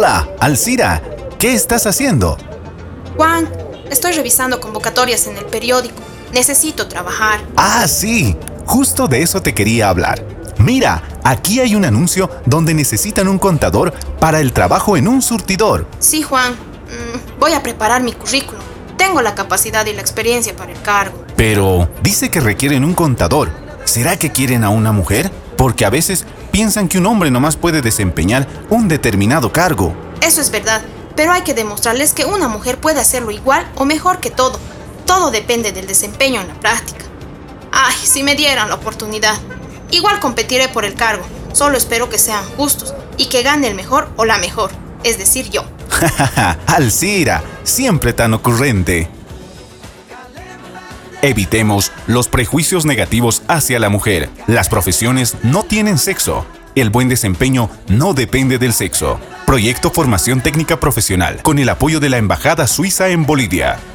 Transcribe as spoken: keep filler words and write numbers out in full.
Hola, Alcira. ¿Qué estás haciendo? Juan, estoy revisando convocatorias en el periódico. Necesito trabajar. Ah, sí. Justo de eso te quería hablar. Mira, aquí hay un anuncio donde necesitan un contador para el trabajo en un surtidor. Sí, Juan. Mm, voy a preparar mi currículum. Tengo la capacidad y la experiencia para el cargo. Pero dice que requieren un contador. ¿Será que quieren a una mujer? Porque a veces piensan que un hombre nomás puede desempeñar un determinado cargo. Eso es verdad, pero hay que demostrarles que una mujer puede hacerlo igual o mejor que todo. Todo depende del desempeño en la práctica. Ay, si me dieran la oportunidad. Igual competiré por el cargo. Solo espero que sean justos y que gane el mejor o la mejor, es decir, yo. Alcira, siempre tan ocurrente. Evitemos los prejuicios negativos hacia la mujer. Las profesiones no tienen sexo. El buen desempeño no depende del sexo. Proyecto Formación Técnica Profesional con el apoyo de la Embajada Suiza en Bolivia.